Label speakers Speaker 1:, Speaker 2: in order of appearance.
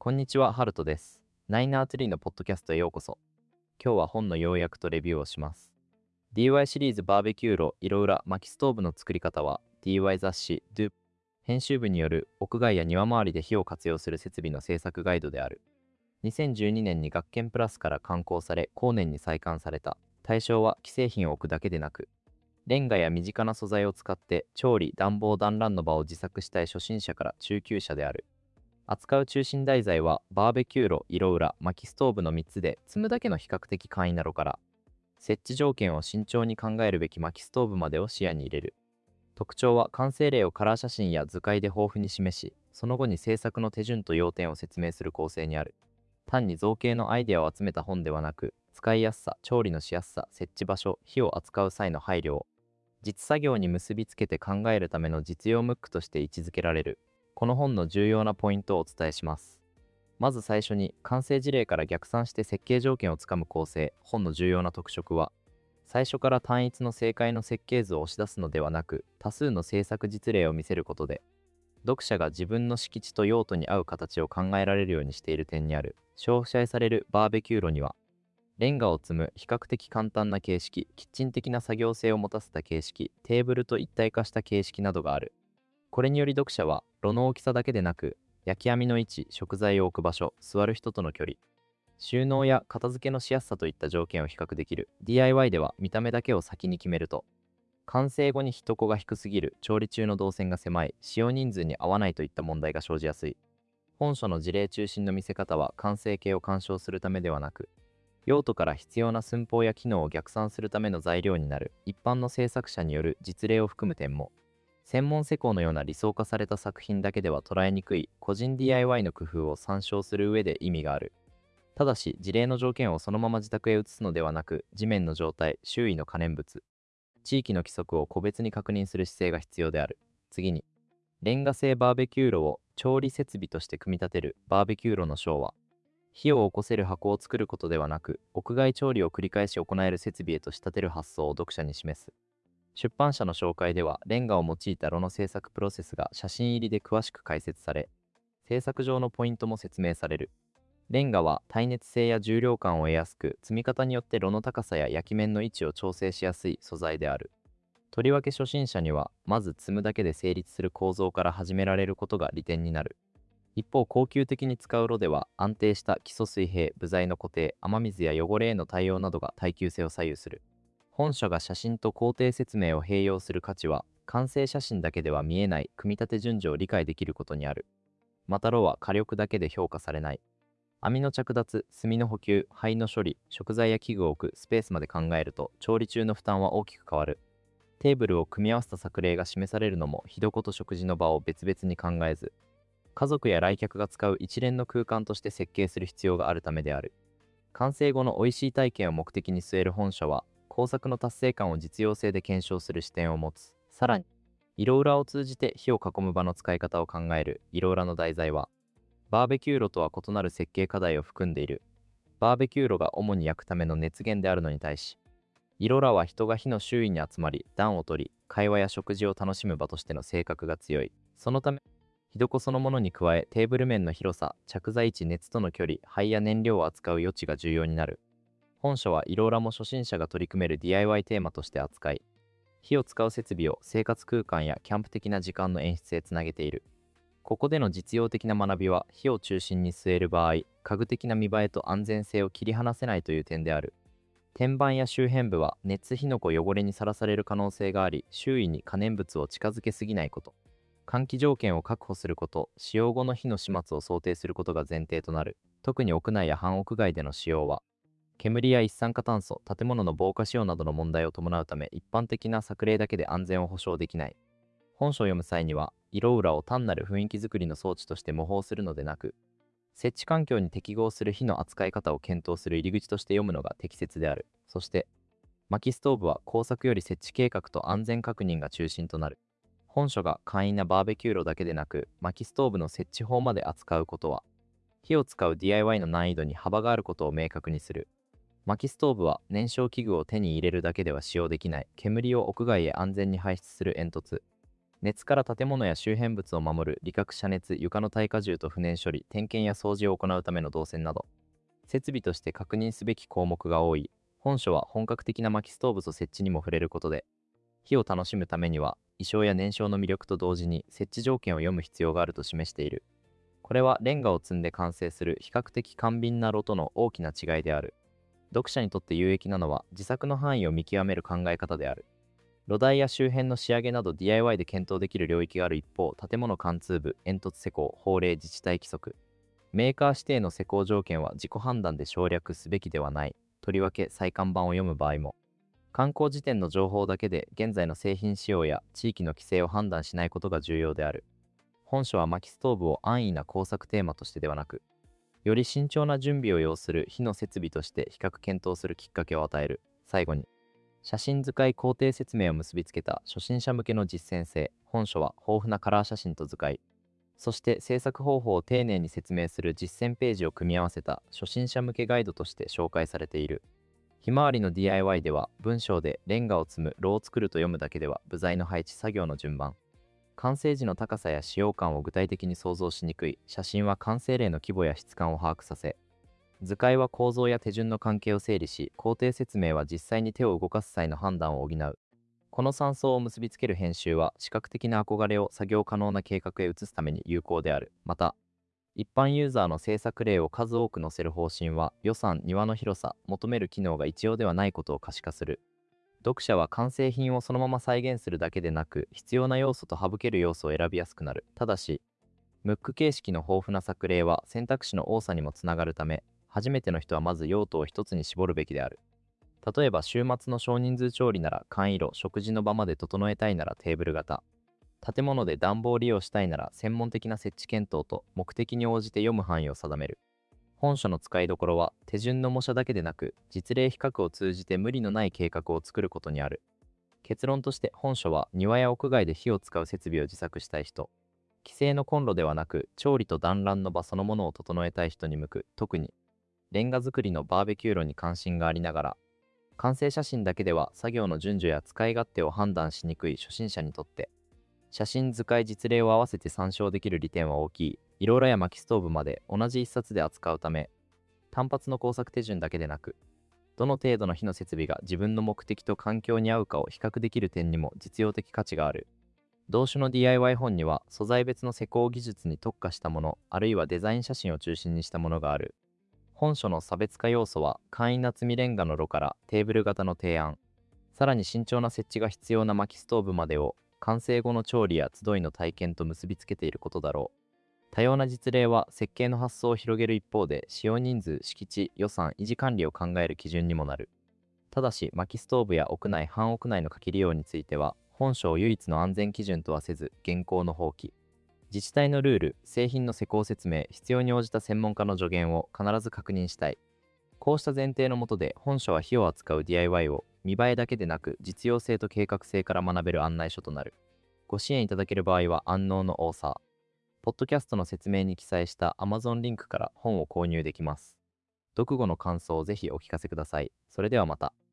Speaker 1: こんにちは、ハルトです。ナイナーツリーのポッドキャストへようこそ。今日は本の要約とレビューをします。DY シリーズバーベキュー炉色裏薪ストーブの作り方は DY 雑誌 Do 編集部による屋外や庭周りで火を活用する設備の制作ガイドである。2012年に学研プラスから刊行され、後年に再刊された。対象は既製品を置くだけでなく、レンガや身近な素材を使って調理・暖房・団らんの場を自作したい初心者から中級者である。扱う中心題材はバーベキュー炉、色裏、薪ストーブの3つで、積むだけの比較的簡易な炉から、設置条件を慎重に考えるべき薪ストーブまでを視野に入れる。特徴は完成例をカラー写真や図解で豊富に示し、その後に制作の手順と要点を説明する構成にある。単に造形のアイデアを集めた本ではなく、使いやすさ、調理のしやすさ、設置場所、火を扱う際の配慮を実作業に結びつけて考えるための実用ムックとして位置づけられる。この本の重要なポイントをお伝えします。まず最初に、完成事例から逆算して設計条件をつかむ構成。本の重要な特色は、最初から単一の正解の設計図を押し出すのではなく、多数の制作実例を見せることで、読者が自分の敷地と用途に合う形を考えられるようにしている点にある。詳細されるバーベキュー炉には、レンガを積む比較的簡単な形式、キッチン的な作業性を持たせた形式、テーブルと一体化した形式などがある。これにより読者は、炉の大きさだけでなく、焼き網の位置、食材を置く場所、座る人との距離、収納や片付けのしやすさといった条件を比較できる。DIY では見た目だけを先に決めると、完成後に人手が低すぎる、調理中の動線が狭い、使用人数に合わないといった問題が生じやすい。本書の事例中心の見せ方は完成形を鑑賞するためではなく、用途から必要な寸法や機能を逆算するための材料になる。一般の制作者による実例を含む点も、専門施工のような理想化された作品だけでは捉えにくい個人 DIY の工夫を参照する上で意味がある。ただし、事例の条件をそのまま自宅へ移すのではなく、地面の状態、周囲の可燃物、地域の規則を個別に確認する姿勢が必要である。次に、レンガ製バーベキュー炉を調理設備として組み立てる。バーベキュー炉の章は、火を起こせる箱を作ることではなく、屋外調理を繰り返し行える設備へと仕立てる発想を読者に示す。出版社の紹介では、レンガを用いた炉の製作プロセスが写真入りで詳しく解説され、製作上のポイントも説明される。レンガは耐熱性や重量感を得やすく、積み方によって炉の高さや焼き面の位置を調整しやすい素材である。とりわけ初心者には、まず積むだけで成立する構造から始められることが利点になる。一方、高級的に使う炉では、安定した基礎水平、部材の固定、雨水や汚れへの対応などが耐久性を左右する。本書が写真と工程説明を併用する価値は、完成写真だけでは見えない組み立て順序を理解できることにある。また炉は火力だけで評価されない。網の着脱、炭の補給、灰の処理、食材や器具を置くスペースまで考えると、調理中の負担は大きく変わる。テーブルを組み合わせた作例が示されるのも、火床と食事の場を別々に考えず、家族や来客が使う一連の空間として設計する必要があるためである。完成後の美味しい体験を目的に据える本書は、工作の達成感を実用性で検証する視点を持つ。さらに、色裏を通じて火を囲む場の使い方を考える。色裏の題材は、バーベキュー炉とは異なる設計課題を含んでいる。バーベキュー炉が主に焼くための熱源であるのに対し、色裏は人が火の周囲に集まり、暖を取り、会話や食事を楽しむ場としての性格が強い。そのため、火床そのものに加え、テーブル面の広さ、着座位置、熱との距離、灰や燃料を扱う余地が重要になる。本書は色裏も初心者が取り組める DIY テーマとして扱い、火を使う設備を生活空間やキャンプ的な時間の演出へつなげている。ここでの実用的な学びは、火を中心に据える場合、家具的な見栄えと安全性を切り離せないという点である。天板や周辺部は熱火の粉汚れにさらされる可能性があり、周囲に可燃物を近づけすぎないこと、換気条件を確保すること、使用後の火の始末を想定することが前提となる。特に屋内や半屋外での使用は、煙や一酸化炭素、建物の防火使用などの問題を伴うため、一般的な作例だけで安全を保証できない。本書を読む際には、色裏を単なる雰囲気作りの装置として模倣するのでなく、設置環境に適合する火の扱い方を検討する入り口として読むのが適切である。そして、薪ストーブは工作より設置計画と安全確認が中心となる。本書が簡易なバーベキュー炉だけでなく、薪ストーブの設置法まで扱うことは、火を使う DIY の難易度に幅があることを明確にする。薪ストーブは燃焼器具を手に入れるだけでは使用できない。煙を屋外へ安全に排出する煙突、 熱から建物や周辺物を守る理覚遮熱、床の耐荷重と不燃処理、点検や掃除を行うための動線など、設備として確認すべき項目が多い。本書は本格的な薪ストーブと設置にも触れることで、火を楽しむためには、意匠や燃焼の魅力と同時に設置条件を読む必要があると示している。これはレンガを積んで完成する比較的簡便な炉との大きな違いである。読者にとって有益なのは自作の範囲を見極める考え方である。炉台や周辺の仕上げなど DIY で検討できる領域がある一方、建物貫通部、煙突施工、法令、自治体規則、メーカー指定の施工条件は自己判断で省略すべきではない。とりわけ再看板を読む場合も、観光時点の情報だけで現在の製品使用や地域の規制を判断しないことが重要である。本書は薪ストーブを安易な工作テーマとしてではなく、より慎重な準備を要する火の設備として比較検討するきっかけを与える。最後に、写真使い工程説明を結びつけた初心者向けの実践性。本書は豊富なカラー写真と図解、そして制作方法を丁寧に説明する実践ページを組み合わせた初心者向けガイドとして紹介されている。ひまわりの DIY では文章でレンガを積む、炉を作ると読むだけでは部材の配置、作業の順番、完成時の高さや使用感を具体的に想像しにくい。写真は完成例の規模や質感を把握させ、図解は構造や手順の関係を整理し、工程説明は実際に手を動かす際の判断を補う。この3層を結びつける編集は視覚的な憧れを作業可能な計画へ移すために有効である。また、一般ユーザーの制作例を数多く載せる方針は予算、庭の広さ、求める機能が一様ではないことを可視化する。読者は完成品をそのまま再現するだけでなく、必要な要素と省ける要素を選びやすくなる。ただし、ムック形式の豊富な作例は選択肢の多さにもつながるため、初めての人はまず用途を一つに絞るべきである。例えば週末の少人数調理なら簡易炉、食事の場まで整えたいならテーブル型、建物で暖房を利用したいなら専門的な設置検討と目的に応じて読む範囲を定める。本書の使いどころは手順の模写だけでなく、実例比較を通じて無理のない計画を作ることにある。結論として本書は庭や屋外で火を使う設備を自作したい人、既成のコンロではなく調理と団らんの場そのものを整えたい人に向く。特にレンガ作りのバーベキュー炉に関心がありながら、完成写真だけでは作業の順序や使い勝手を判断しにくい初心者にとって、写真、図解、実例を合わせて参照できる利点は大きい。いろいろや薪ストーブまで同じ一冊で扱うため、単発の工作手順だけでなく、どの程度の火の設備が自分の目的と環境に合うかを比較できる点にも実用的価値がある。同種の DIY 本には素材別の施工技術に特化したもの、あるいはデザイン写真を中心にしたものがある。本書の差別化要素は簡易な積みレンガの炉からテーブル型の提案、さらに慎重な設置が必要な薪ストーブまでを完成後の調理や集いの体験と結びつけていることだろう。多様な実例は設計の発想を広げる一方で、使用人数、敷地、予算、維持管理を考える基準にもなる。ただし、薪ストーブや屋内、半屋内の火器利用については、本書を唯一の安全基準とはせず、現行の放棄。自治体のルール、製品の施工説明、必要に応じた専門家の助言を必ず確認したい。こうした前提のもとで、本書は火を扱う DIY を見栄えだけでなく実用性と計画性から学べる案内書となる。ご支援いただける場合は安納の多さ。ポッドキャストの説明に記載した Amazon リンクから本を購入できます。読後の感想をぜひお聞かせください。それではまた。